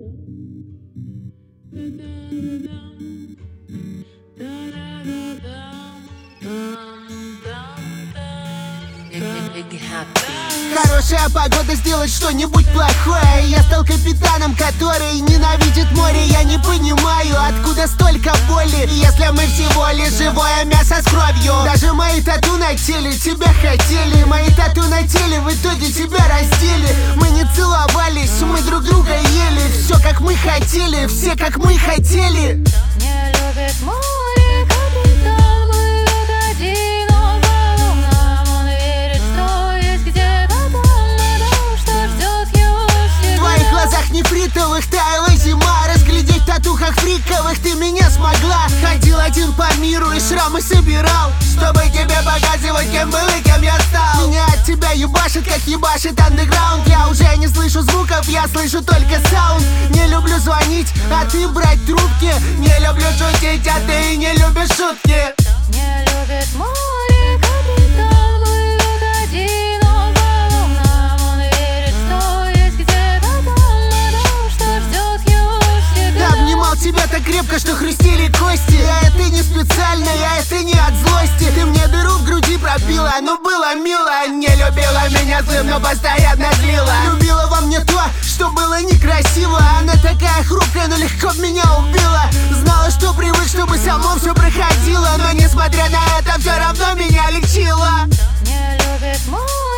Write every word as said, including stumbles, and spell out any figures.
Хорошая погода сделать что-нибудь плохое. Я стал капитаном, который ненавидит море. Я не понимаю, откуда столько боли, если мы всего лишь живое мясо с кровью. Даже мои тату на теле тебя хотели. Мои тату на теле в итоге тебя раздели. Мы не целовались, мы друг друга ели. Все как мы хотели, все как мы хотели. Не любит море капитан, плывет один, он по волнам. Он верит, что есть где-то там, потому что ждет его всегда. В твоих глазах нефритовых таяла зима. Разглядеть в татухах фриковых ты меня смогла. Ходил один по миру и шрамы собирал, чтобы тебе показывать, кем был и кем я стал. Меня от тебя ебашит, как ебашит андеграунд. Я уже не слышу звуков, я слышу только саунд. Не люблю звонить, а ты брать трубки. Не люблю шутить, а ты не любишь шутки. Не любит море капитан, плывет один, он по волнам. Он верит, что есть где-то там, потому что ждет его всегда. Обнимал тебя так крепко, что хрустели кости. Я это не специально, я это не от злости. Ты мне дыру в груди пробила, ну было мило. Не любила меня злым, но постоянно злила. Любила во мне то, что было некрасиво. Она такая хрупкая, но легко меня убила. Знала, что привык, чтобы само все проходило, но несмотря на это, все равно меня лечила. Не любит море.